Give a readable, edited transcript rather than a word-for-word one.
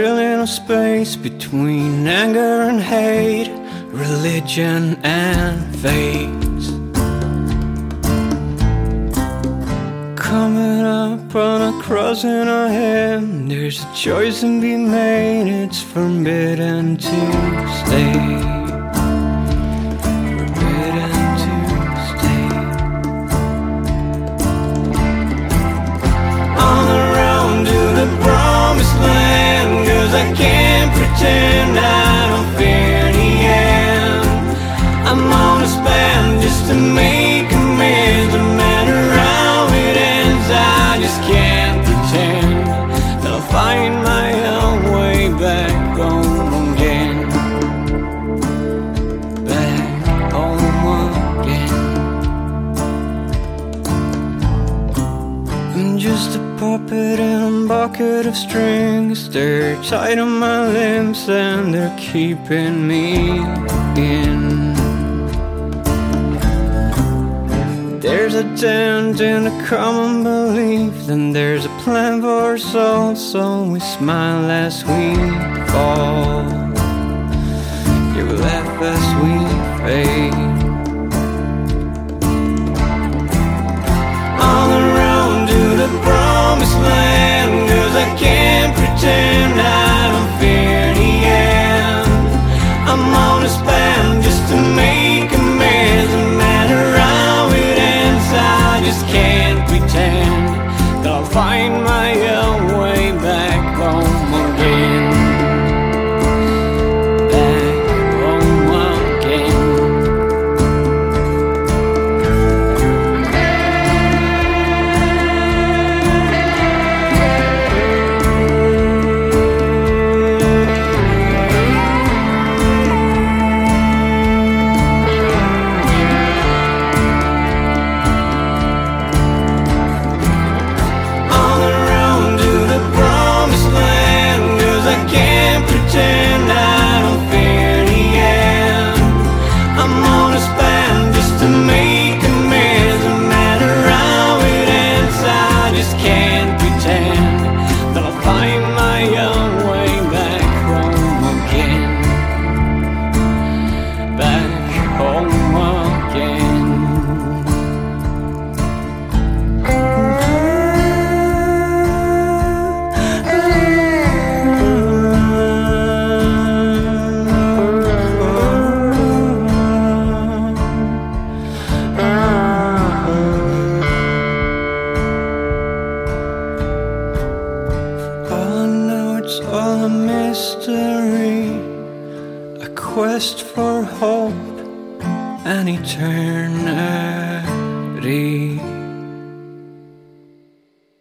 filling a space between anger and hate, religion and faith. Coming up on a cross in our hand, there's a choice to be made, it's forbidden to stay. I can't pretend I don't fear the end. I'm on a span just to make amends. No matter how it ends, I just can't pretend that I'll find my own way back home again. Back home again. I'm just a puppet in a bucket of strings. They're tied on my limbs and they're keeping me in. There's a dent in a common belief, then there's a plan for us all, so we smile as we fall. Yeah, we laugh as we fade. On the road to the promised land, 'cause I can't pretend I don't fear the end. I'm on a span just to make amends. No matter how it ends, I just can't pretend that I'll find my own way back home again. All a mystery, a quest for hope and eternity.